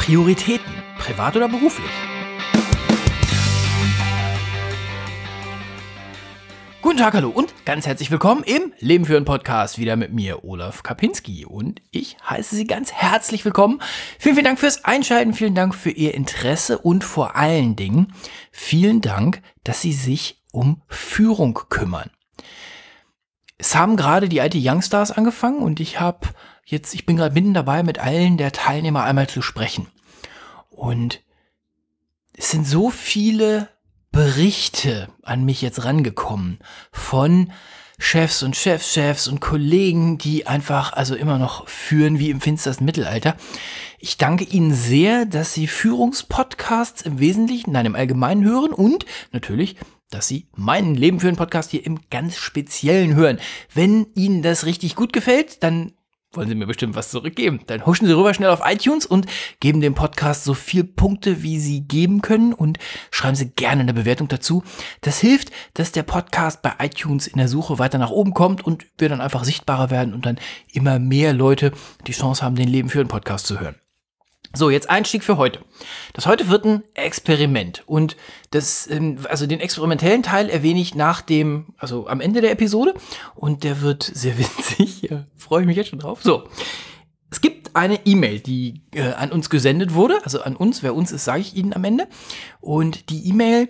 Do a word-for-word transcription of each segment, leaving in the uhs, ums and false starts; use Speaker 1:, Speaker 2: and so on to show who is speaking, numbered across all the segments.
Speaker 1: Prioritäten, privat oder beruflich? Guten Tag, hallo und ganz herzlich willkommen im Leben führen Podcast, wieder mit mir, Olaf Kapinski. Und ich heiße Sie ganz herzlich willkommen. Vielen, vielen Dank fürs Einschalten, vielen Dank für Ihr Interesse und vor allen Dingen vielen Dank, dass Sie sich um Führung kümmern. Es haben gerade die I T Youngstars angefangen und ich habe jetzt, ich bin gerade mitten dabei, mit allen der Teilnehmer einmal zu sprechen. Und es sind so viele Berichte an mich jetzt rangekommen von Chefs und Chefchefs und Kollegen, die einfach also immer noch führen wie im finstersten Mittelalter. Ich danke Ihnen sehr, dass Sie Führungspodcasts im Wesentlichen, nein, im Allgemeinen hören und natürlich, dass Sie meinen Leben führen Podcast hier im ganz Speziellen hören. Wenn Ihnen das richtig gut gefällt, dann wollen Sie mir bestimmt was zurückgeben. Dann huschen Sie rüber schnell auf iTunes und geben dem Podcast so viel Punkte, wie Sie geben können und schreiben Sie gerne eine Bewertung dazu. Das hilft, dass der Podcast bei iTunes in der Suche weiter nach oben kommt und wir dann einfach sichtbarer werden und dann immer mehr Leute die Chance haben, den Leben führen Podcast zu hören. So, jetzt Einstieg für heute. Das heute wird ein Experiment und das, also den experimentellen Teil erwähne ich nach dem, also am Ende der Episode und der wird sehr witzig, ja, freue ich mich jetzt schon drauf. So, es gibt eine E-Mail, die äh, an uns gesendet wurde, also an uns, wer uns ist, sage ich Ihnen am Ende und die E-Mail,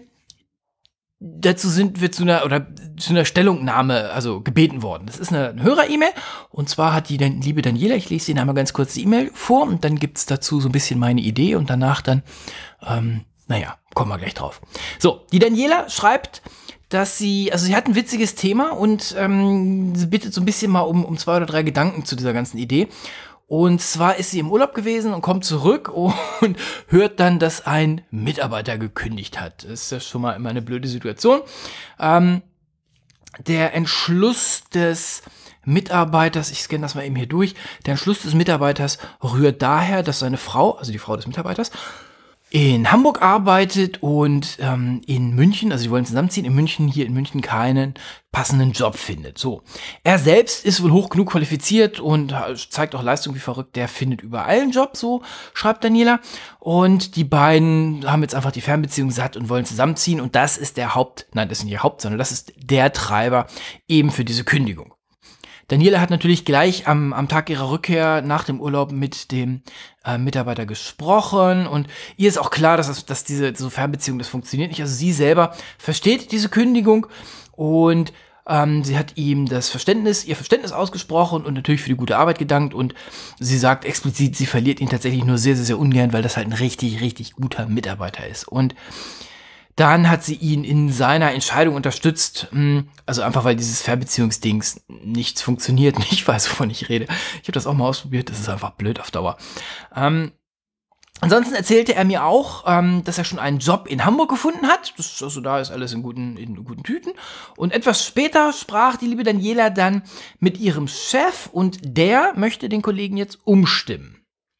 Speaker 1: dazu sind wir zu einer oder zu einer Stellungnahme also gebeten worden. Das ist eine, eine Hörer-E-Mail und zwar hat die dann, liebe Daniela, ich lese Ihnen einmal ganz kurz die E-Mail vor und dann gibt's dazu so ein bisschen meine Idee und danach dann, ähm, naja, kommen wir gleich drauf. So, die Daniela schreibt, dass sie, also sie hat ein witziges Thema und ähm, sie bittet so ein bisschen mal um, um zwei oder drei Gedanken zu dieser ganzen Idee. Und zwar ist sie im Urlaub gewesen und kommt zurück und hört dann, dass ein Mitarbeiter gekündigt hat. Das ist ja schon mal immer eine blöde Situation. Ähm, der Entschluss des Mitarbeiters, ich scanne das mal eben hier durch, der Entschluss des Mitarbeiters rührt daher, dass seine Frau, also die Frau des Mitarbeiters, in Hamburg arbeitet und ähm, in München, also die wollen zusammenziehen, in München, hier in München keinen passenden Job findet. So, er selbst ist wohl hoch genug qualifiziert und zeigt auch Leistung wie verrückt, der findet überall einen Job, so schreibt Daniela. Und die beiden haben jetzt einfach die Fernbeziehung satt und wollen zusammenziehen und das ist der Haupt, nein, das ist nicht der Haupt, sondern das ist der Treiber eben für diese Kündigung. Daniela hat natürlich gleich am, am Tag ihrer Rückkehr nach dem Urlaub mit dem äh, Mitarbeiter gesprochen und ihr ist auch klar, dass, das, dass diese so Fernbeziehung, das funktioniert nicht. Also sie selber versteht diese Kündigung und ähm, sie hat ihm das Verständnis, ihr Verständnis ausgesprochen und natürlich für die gute Arbeit gedankt und sie sagt explizit, sie verliert ihn tatsächlich nur sehr, sehr, sehr ungern, weil das halt ein richtig, richtig guter Mitarbeiter ist. Und dann hat sie ihn in seiner Entscheidung unterstützt, also einfach, weil dieses Fernbeziehungsdings nichts funktioniert. Ich weiß, wovon ich rede. Ich habe das auch mal ausprobiert, das ist einfach blöd auf Dauer. Ähm, ansonsten erzählte er mir auch, ähm, dass er schon einen Job in Hamburg gefunden hat. Das, also da ist alles in guten, in guten Tüten. Und etwas später sprach die liebe Daniela dann mit ihrem Chef und der möchte den Kollegen jetzt umstimmen.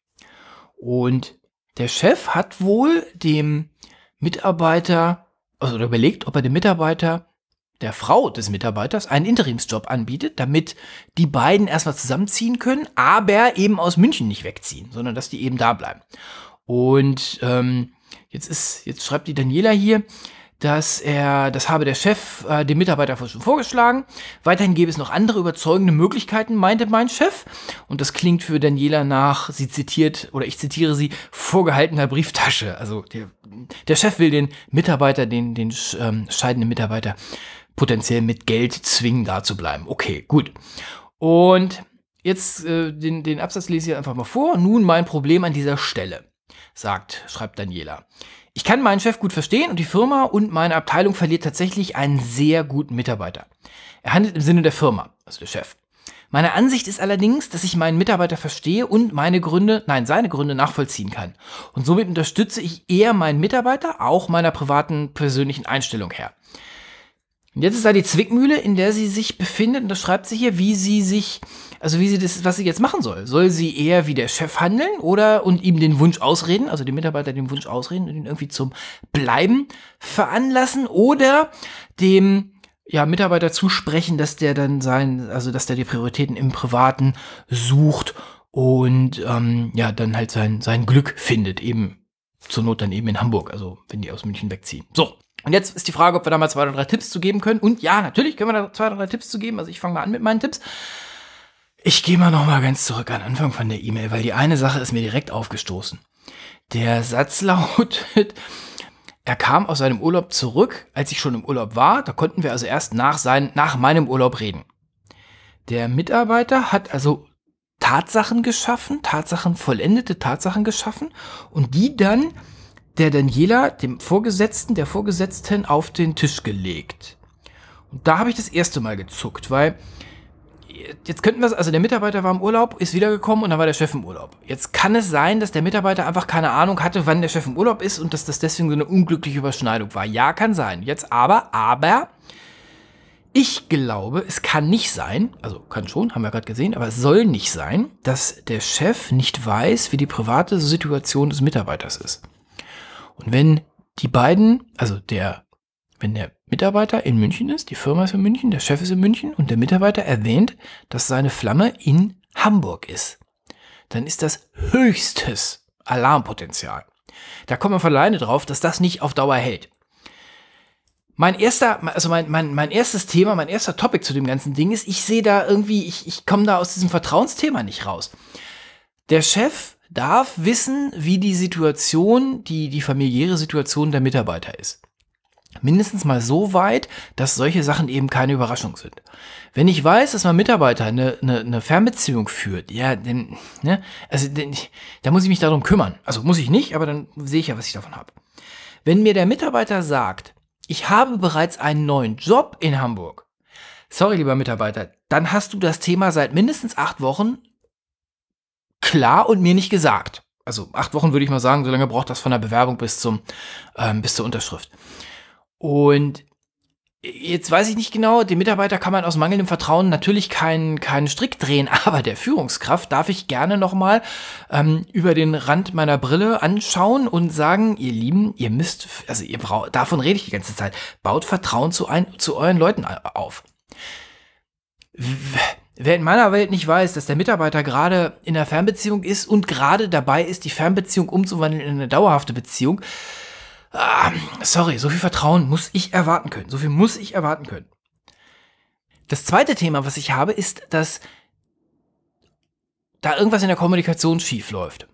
Speaker 1: Und der Chef hat wohl dem Mitarbeiter, also überlegt, ob er dem Mitarbeiter, der Frau des Mitarbeiters, einen Interimsjob anbietet, damit die beiden erstmal zusammenziehen können, aber eben aus München nicht wegziehen, sondern dass die eben da bleiben. Und ähm, jetzt ist, jetzt schreibt die Daniela hier, dass er, das habe der Chef äh, dem Mitarbeiter schon vorgeschlagen. Weiterhin gäbe es noch andere überzeugende Möglichkeiten, meinte mein Chef. Und das klingt für Daniela nach, sie zitiert, oder ich zitiere sie, vorgehaltener Brieftasche. Also der, der Chef will den Mitarbeiter, den, den ähm, scheidenden Mitarbeiter potenziell mit Geld zwingen, da zu bleiben. Okay, gut. Und jetzt äh, den, den Absatz lese ich einfach mal vor. Nun mein Problem an dieser Stelle, sagt, schreibt Daniela. Ich kann meinen Chef gut verstehen und die Firma und meine Abteilung verliert tatsächlich einen sehr guten Mitarbeiter. Er handelt im Sinne der Firma, also der Chef. Meine Ansicht ist allerdings, dass ich meinen Mitarbeiter verstehe und meine Gründe, nein, seine Gründe nachvollziehen kann. Und somit unterstütze ich eher meinen Mitarbeiter, auch meiner privaten, persönlichen Einstellung her. Und jetzt ist da die Zwickmühle, in der sie sich befindet, und das schreibt sie hier, wie sie sich, also wie sie das, was sie jetzt machen soll. Soll sie eher wie der Chef handeln oder und ihm den Wunsch ausreden, also dem Mitarbeiter den Wunsch ausreden und ihn irgendwie zum Bleiben veranlassen oder dem ja, Mitarbeiter zusprechen, dass der dann sein, also dass der die Prioritäten im Privaten sucht und ähm, ja, dann halt sein, sein Glück findet, eben zur Not dann eben in Hamburg, also wenn die aus München wegziehen. So, und jetzt ist die Frage, ob wir da mal zwei oder drei Tipps zu geben können. Und ja, natürlich können wir da zwei oder drei Tipps zu geben. Also ich fange mal an mit meinen Tipps. Ich gehe mal noch mal ganz zurück an den Anfang von der E-Mail, weil die eine Sache ist mir direkt aufgestoßen. Der Satz lautet, er kam aus seinem Urlaub zurück, als ich schon im Urlaub war. Da konnten wir also erst nach, sein, nach meinem Urlaub reden. Der Mitarbeiter hat also Tatsachen geschaffen, Tatsachen, vollendete Tatsachen geschaffen und die dann der Daniela, dem Vorgesetzten, der Vorgesetzten, auf den Tisch gelegt. Und da habe ich das erste Mal gezuckt, weil jetzt könnten wir, also der Mitarbeiter war im Urlaub, ist wiedergekommen und dann war der Chef im Urlaub. Jetzt kann es sein, dass der Mitarbeiter einfach keine Ahnung hatte, wann der Chef im Urlaub ist und dass das deswegen so eine unglückliche Überschneidung war. Ja, kann sein. Jetzt aber, aber ich glaube, es kann nicht sein, also kann schon, haben wir gerade gesehen, aber es soll nicht sein, dass der Chef nicht weiß, wie die private Situation des Mitarbeiters ist. Und wenn die beiden, also der, wenn der Mitarbeiter in München ist, die Firma ist in München, der Chef ist in München und der Mitarbeiter erwähnt, dass seine Flamme in Hamburg ist, dann ist das höchstes Alarmpotenzial. Da kommt man von alleine drauf, dass das nicht auf Dauer hält. Mein erster, also mein, mein, mein erstes Thema, mein erster Topic zu dem ganzen Ding ist, ich sehe da irgendwie, ich, ich komme da aus diesem Vertrauensthema nicht raus. Der Chef darf wissen, wie die Situation, die, die familiäre Situation der Mitarbeiter ist. Mindestens mal so weit, dass solche Sachen eben keine Überraschung sind. Wenn ich weiß, dass mein Mitarbeiter eine, eine, eine Fernbeziehung führt, ja, dann, ne, also, denn, da muss ich mich darum kümmern. Also muss ich nicht, aber dann sehe ich ja, was ich davon habe. Wenn mir der Mitarbeiter sagt, ich habe bereits einen neuen Job in Hamburg, sorry, lieber Mitarbeiter, dann hast du das Thema seit mindestens acht Wochen klar und mir nicht gesagt. Also acht Wochen würde ich mal sagen, so lange braucht das von der Bewerbung bis zum ähm, bis zur Unterschrift. Und jetzt weiß ich nicht genau, dem Mitarbeiter kann man aus mangelndem Vertrauen natürlich keinen keinen Strick drehen, aber der Führungskraft darf ich gerne nochmal ähm, über den Rand meiner Brille anschauen und sagen, ihr Lieben, ihr müsst, also ihr braucht, davon rede ich die ganze Zeit, baut Vertrauen zu, ein, zu euren Leuten auf. Wer in meiner Welt nicht weiß, dass der Mitarbeiter gerade in einer Fernbeziehung ist und gerade dabei ist, die Fernbeziehung umzuwandeln in eine dauerhafte Beziehung, ah, sorry, so viel Vertrauen muss ich erwarten können. So viel muss ich erwarten können. Das zweite Thema, was ich habe, ist, dass da irgendwas in der Kommunikation schief läuft.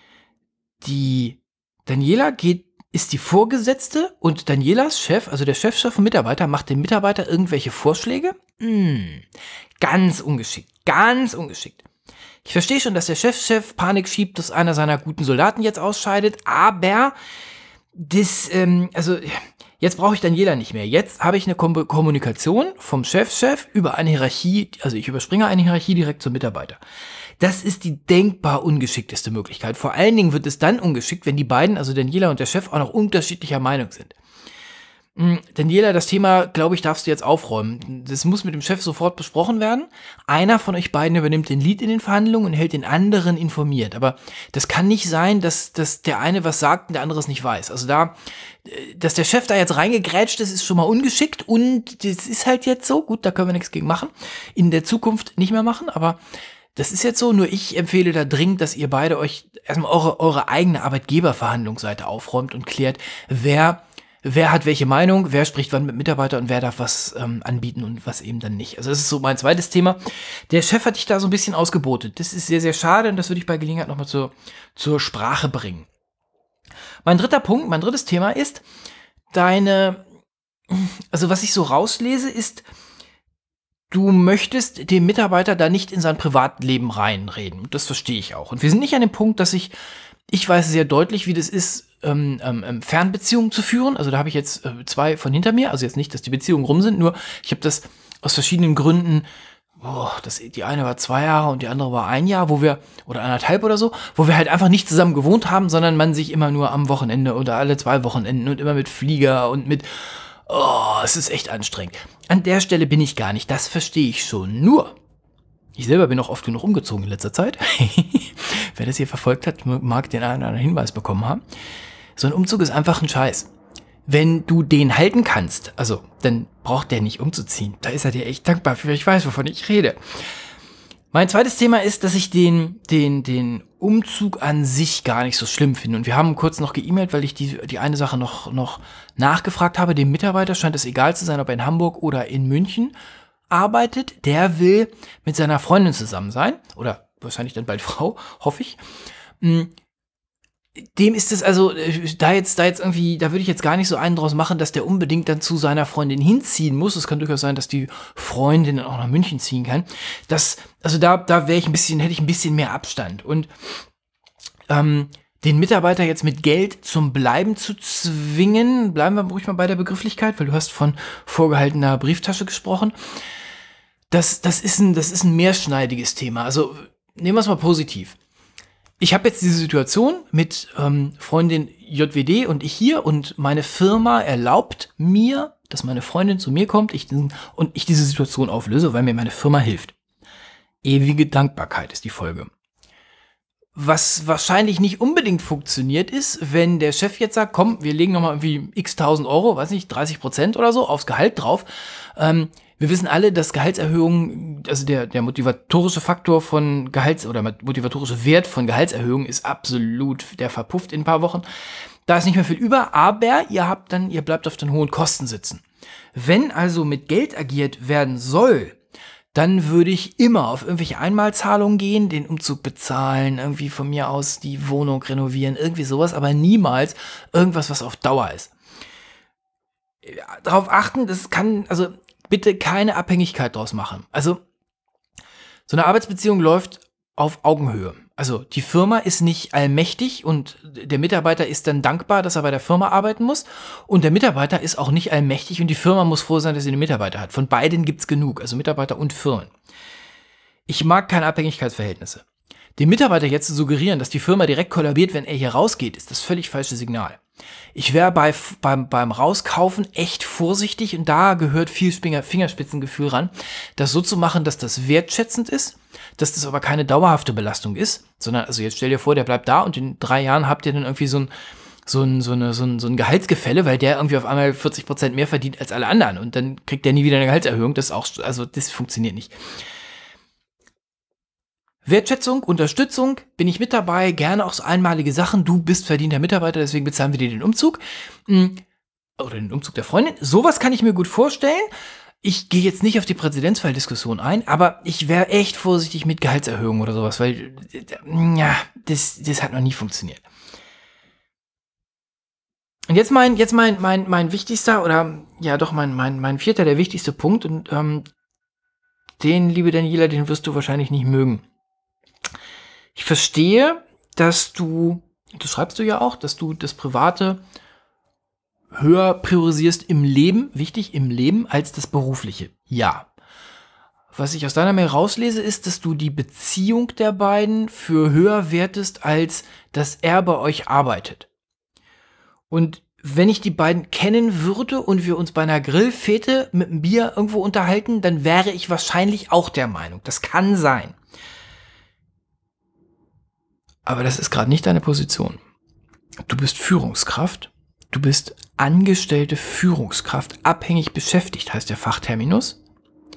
Speaker 1: Die Daniela geht, ist die Vorgesetzte und Danielas Chef, also der Chefchef vom Mitarbeiter, macht dem Mitarbeiter irgendwelche Vorschläge? Hm, ganz ungeschickt, ganz ungeschickt. Ich verstehe schon, dass der Chefchef Panik schiebt, dass einer seiner guten Soldaten jetzt ausscheidet, aber das, ähm, also jetzt brauche ich Daniela nicht mehr. Jetzt habe ich eine Kom- Kommunikation vom Chefchef über eine Hierarchie, also ich überspringe eine Hierarchie direkt zum Mitarbeiter. Das ist die denkbar ungeschickteste Möglichkeit. Vor allen Dingen wird es dann ungeschickt, wenn die beiden, also Daniela und der Chef, auch noch unterschiedlicher Meinung sind. Mhm, Daniela, das Thema, glaube ich, darfst du jetzt aufräumen. Das muss mit dem Chef sofort besprochen werden. Einer von euch beiden übernimmt den Lead in den Verhandlungen und hält den anderen informiert. Aber das kann nicht sein, dass, dass der eine was sagt und der andere es nicht weiß. Also da, dass der Chef da jetzt reingegrätscht ist, ist schon mal ungeschickt und das ist halt jetzt so. Gut, da können wir nichts gegen machen. In der Zukunft nicht mehr machen, aber das ist jetzt so, nur ich empfehle da dringend, dass ihr beide euch erstmal eure, eure eigene Arbeitgeberverhandlungsseite aufräumt und klärt, wer, wer hat welche Meinung, wer spricht wann mit Mitarbeiter und wer darf was ähm, anbieten und was eben dann nicht. Also das ist so mein zweites Thema. Der Chef hat dich da so ein bisschen ausgebotet. Das ist sehr, sehr schade und das würde ich bei Gelegenheit nochmal zur, zur Sprache bringen. Mein dritter Punkt, mein drittes Thema ist, deine, also was ich so rauslese, ist, du möchtest dem Mitarbeiter da nicht in sein Privatleben reinreden. Das verstehe ich auch. Und wir sind nicht an dem Punkt, dass ich, ich weiß sehr deutlich, wie das ist, ähm, ähm, Fernbeziehungen zu führen. Also da habe ich jetzt äh, zwei von hinter mir. Also jetzt nicht, dass die Beziehungen rum sind, nur ich habe das aus verschiedenen Gründen, boah, das, die eine war zwei Jahre und die andere war ein Jahr, wo wir, oder anderthalb oder so, wo wir halt einfach nicht zusammen gewohnt haben, sondern man sich immer nur am Wochenende oder alle zwei Wochenenden und immer mit Flieger und mit, oh, es ist echt anstrengend. An der Stelle bin ich gar nicht, das verstehe ich schon. Nur, ich selber bin auch oft genug umgezogen in letzter Zeit. Wer das hier verfolgt hat, mag den einen oder anderen Hinweis bekommen haben. So ein Umzug ist einfach ein Scheiß. Wenn du den halten kannst, also, dann braucht der nicht umzuziehen. Da ist er dir echt dankbar für. Ich weiß, wovon ich rede. Mein zweites Thema ist, dass ich den, den, den Umzug an sich gar nicht so schlimm finde. Und wir haben kurz noch geemailt, weil ich die, die eine Sache noch, noch nachgefragt habe. Dem Mitarbeiter scheint es egal zu sein, ob er in Hamburg oder in München arbeitet. Der will mit seiner Freundin zusammen sein. Oder wahrscheinlich dann bald Frau, hoffe ich. Dem ist es also, da jetzt, da jetzt irgendwie, da würde ich jetzt gar nicht so einen draus machen, dass der unbedingt dann zu seiner Freundin hinziehen muss. Es kann durchaus sein, dass die Freundin dann auch nach München ziehen kann. Das, also da, da wäre ich ein bisschen, hätte ich ein bisschen mehr Abstand. Und ähm, den Mitarbeiter jetzt mit Geld zum Bleiben zu zwingen, bleiben wir ruhig mal bei der Begrifflichkeit, weil du hast von vorgehaltener Brieftasche gesprochen. Das, das ist ein, das ist ein mehrschneidiges Thema. Also nehmen wir es mal positiv. Ich habe jetzt diese Situation mit ähm, Freundin J W D und ich hier und meine Firma erlaubt mir, dass meine Freundin zu mir kommt ich, und ich diese Situation auflöse, weil mir meine Firma hilft. Ewige Dankbarkeit ist die Folge. Was wahrscheinlich nicht unbedingt funktioniert ist, wenn der Chef jetzt sagt, komm, wir legen nochmal irgendwie x tausend Euro, weiß nicht, dreißig Prozent oder so aufs Gehalt drauf. Ähm, wir wissen alle, dass Gehaltserhöhungen, also der, der motivatorische Faktor von Gehalts- oder motivatorische Wert von Gehaltserhöhungen ist absolut, der verpufft in ein paar Wochen. Da ist nicht mehr viel über, aber ihr habt dann, ihr bleibt auf den hohen Kosten sitzen. Wenn also mit Geld agiert werden soll, dann würde ich immer auf irgendwelche Einmalzahlungen gehen, den Umzug bezahlen, irgendwie von mir aus die Wohnung renovieren, irgendwie sowas, aber niemals irgendwas, was auf Dauer ist. Darauf achten, das kann, also bitte keine Abhängigkeit draus machen. Also so eine Arbeitsbeziehung läuft auf Augenhöhe. Also die Firma ist nicht allmächtig und der Mitarbeiter ist dann dankbar, dass er bei der Firma arbeiten muss. Und der Mitarbeiter ist auch nicht allmächtig und die Firma muss froh sein, dass sie einen Mitarbeiter hat. Von beiden gibt's genug, also Mitarbeiter und Firmen. Ich mag keine Abhängigkeitsverhältnisse. Dem Mitarbeiter jetzt zu suggerieren, dass die Firma direkt kollabiert, wenn er hier rausgeht, ist das völlig falsche Signal. Ich wäre bei, beim, beim Rauskaufen echt vorsichtig und da gehört viel Fingerspitzengefühl ran, das so zu machen, dass das wertschätzend ist, dass das aber keine dauerhafte Belastung ist, sondern, also jetzt stell dir vor, der bleibt da und in drei Jahren habt ihr dann irgendwie so ein, so ein, so eine, so ein, so ein Gehaltsgefälle, weil der irgendwie auf einmal vierzig Prozent mehr verdient als alle anderen und dann kriegt der nie wieder eine Gehaltserhöhung, das ist auch, also das funktioniert nicht. Wertschätzung, Unterstützung, bin ich mit dabei, gerne auch so einmalige Sachen. Du bist verdienter Mitarbeiter, deswegen bezahlen wir dir den Umzug. Oder den Umzug der Freundin. Sowas kann ich mir gut vorstellen. Ich gehe jetzt nicht auf die Präzedenzfalldiskussion ein, aber ich wäre echt vorsichtig mit Gehaltserhöhungen oder sowas, weil ja, das, das hat noch nie funktioniert. Und jetzt mein, jetzt mein, mein, mein wichtigster oder ja doch mein, mein, mein vierter, der wichtigste Punkt und ähm, den, liebe Daniela, den wirst du wahrscheinlich nicht mögen. Ich verstehe, dass du, das schreibst du ja auch, dass du das Private höher priorisierst im Leben, wichtig im Leben, als das Berufliche. Ja. Was ich aus deiner Mail rauslese, ist, dass du die Beziehung der beiden für höher wertest, als dass er bei euch arbeitet. Und wenn ich die beiden kennen würde und wir uns bei einer Grillfete mit einem Bier irgendwo unterhalten, dann wäre ich wahrscheinlich auch der Meinung. Das kann sein. Aber das ist gerade nicht deine Position. Du bist Führungskraft. Du bist angestellte Führungskraft. Abhängig beschäftigt heißt der Fachterminus.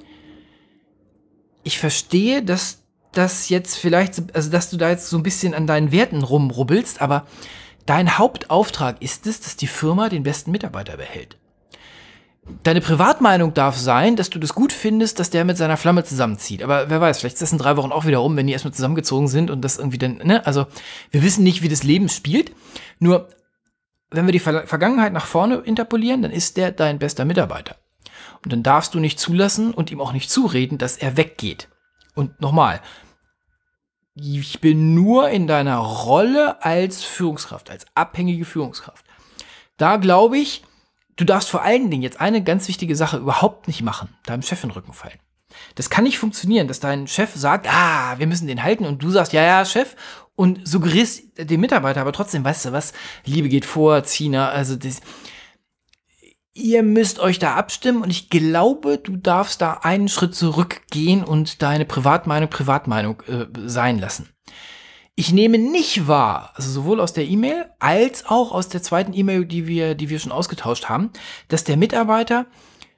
Speaker 1: Ich verstehe, dass das jetzt vielleicht, also dass du da jetzt so ein bisschen an deinen Werten rumrubbelst, aber dein Hauptauftrag ist es, dass die Firma den besten Mitarbeiter behält. Deine Privatmeinung darf sein, dass du das gut findest, dass der mit seiner Flamme zusammenzieht. Aber wer weiß, vielleicht ist das in drei Wochen auch wieder rum, wenn die erstmal zusammengezogen sind und das irgendwie dann, ne? Also, wir wissen nicht, wie das Leben spielt. Nur, wenn wir die Ver- Vergangenheit nach vorne interpolieren, dann ist der dein bester Mitarbeiter. Und dann darfst du nicht zulassen und ihm auch nicht zureden, dass er weggeht. Und nochmal, ich bin nur in deiner Rolle als Führungskraft, als abhängige Führungskraft. Da glaube ich, du darfst vor allen Dingen jetzt eine ganz wichtige Sache überhaupt nicht machen, deinem Chef in den Rücken fallen. Das kann nicht funktionieren, dass dein Chef sagt, ah, wir müssen den halten und du sagst, ja, ja, Chef, und suggerierst dem Mitarbeiter, aber trotzdem, weißt du was, Liebe geht vor, Zina, also das, ihr müsst euch da abstimmen und ich glaube, du darfst da einen Schritt zurückgehen und deine Privatmeinung Privatmeinung äh, sein lassen. Ich nehme nicht wahr, also sowohl aus der E-Mail als auch aus der zweiten E-Mail, die wir, die wir schon ausgetauscht haben, dass der Mitarbeiter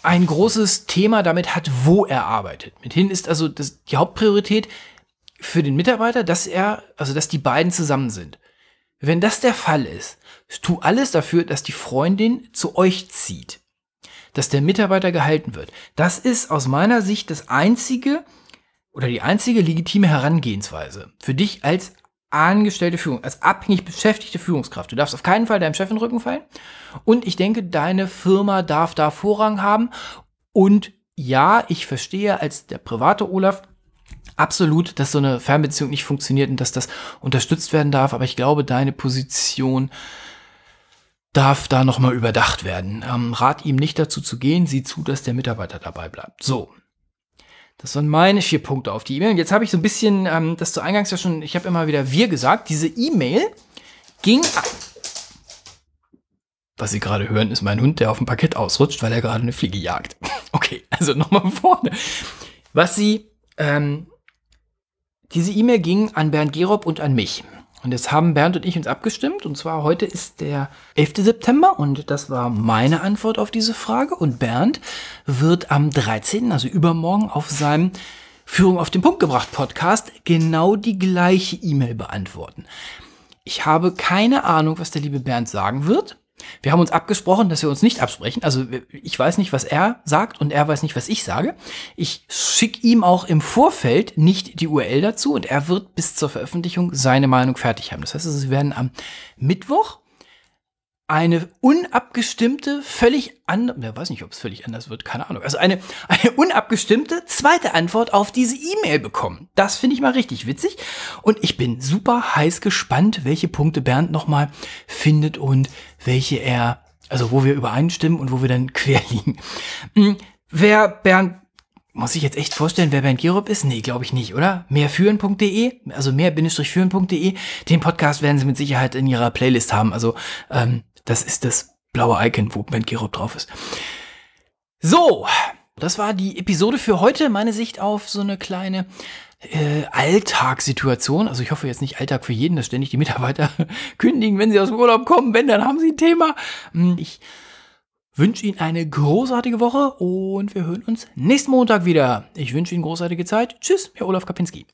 Speaker 1: ein großes Thema damit hat, wo er arbeitet. Mithin ist also das, die Hauptpriorität für den Mitarbeiter, dass er, also dass die beiden zusammen sind. Wenn das der Fall ist, tu alles dafür, dass die Freundin zu euch zieht. Dass der Mitarbeiter gehalten wird. Das ist aus meiner Sicht das einzige oder die einzige legitime Herangehensweise für dich als angestellte Führung, als abhängig beschäftigte Führungskraft. Du darfst auf keinen Fall deinem Chef in den Rücken fallen. Und ich denke, deine Firma darf da Vorrang haben. Und ja, ich verstehe als der private Olaf absolut, dass so eine Fernbeziehung nicht funktioniert und dass das unterstützt werden darf. Aber ich glaube, deine Position darf da nochmal überdacht werden. Ähm, rat ihm nicht dazu zu gehen. Sieh zu, dass der Mitarbeiter dabei bleibt. So. Das waren meine vier Punkte auf die E-Mail. Und jetzt habe ich so ein bisschen, ähm, das zu Eingangs ja schon, ich habe immer wieder wir gesagt, diese E-Mail ging, was Sie gerade hören, ist mein Hund, der auf dem Parkett ausrutscht, weil er gerade eine Fliege jagt. Okay, also nochmal vorne. Was sie, ähm, diese E-Mail ging an Bernd Gerob und an mich. Und jetzt haben Bernd und ich uns abgestimmt. Und zwar heute ist der elfter September. Und das war meine Antwort auf diese Frage. Und Bernd wird am dreizehnten, also übermorgen, auf seinem Führung auf den Punkt gebracht Podcast genau die gleiche E-Mail beantworten. Ich habe keine Ahnung, was der liebe Bernd sagen wird. Wir haben uns abgesprochen, dass wir uns nicht absprechen. Also ich weiß nicht, was er sagt und er weiß nicht, was ich sage. Ich schicke ihm auch im Vorfeld nicht die U R L dazu und er wird bis zur Veröffentlichung seine Meinung fertig haben. Das heißt, also, sie werden am Mittwoch eine unabgestimmte, völlig andere, wer weiß nicht, ob es völlig anders wird, keine Ahnung, also eine, eine unabgestimmte zweite Antwort auf diese E-Mail bekommen. Das finde ich mal richtig witzig und ich bin super heiß gespannt, welche Punkte Bernd nochmal findet und welche er, also wo wir übereinstimmen und wo wir dann quer liegen. Hm, wer Bernd, muss ich jetzt echt vorstellen, wer Bernd Gerob ist? Nee, glaube ich nicht, oder? mehrführen punkt de, also mehr-führen punkt de. Den Podcast werden Sie mit Sicherheit in Ihrer Playlist haben, also ähm, das ist das blaue Icon, wo Bernd Gerob drauf ist. So, das war die Episode für heute. Meine Sicht auf so eine kleine äh, Alltagssituation. Also ich hoffe jetzt nicht Alltag für jeden, dass ständig die Mitarbeiter kündigen, wenn sie aus dem Urlaub kommen. Wenn, dann haben sie ein Thema. Ich wünsche Ihnen eine großartige Woche und wir hören uns nächsten Montag wieder. Ich wünsche Ihnen großartige Zeit. Tschüss, Herr Olaf Kapinski.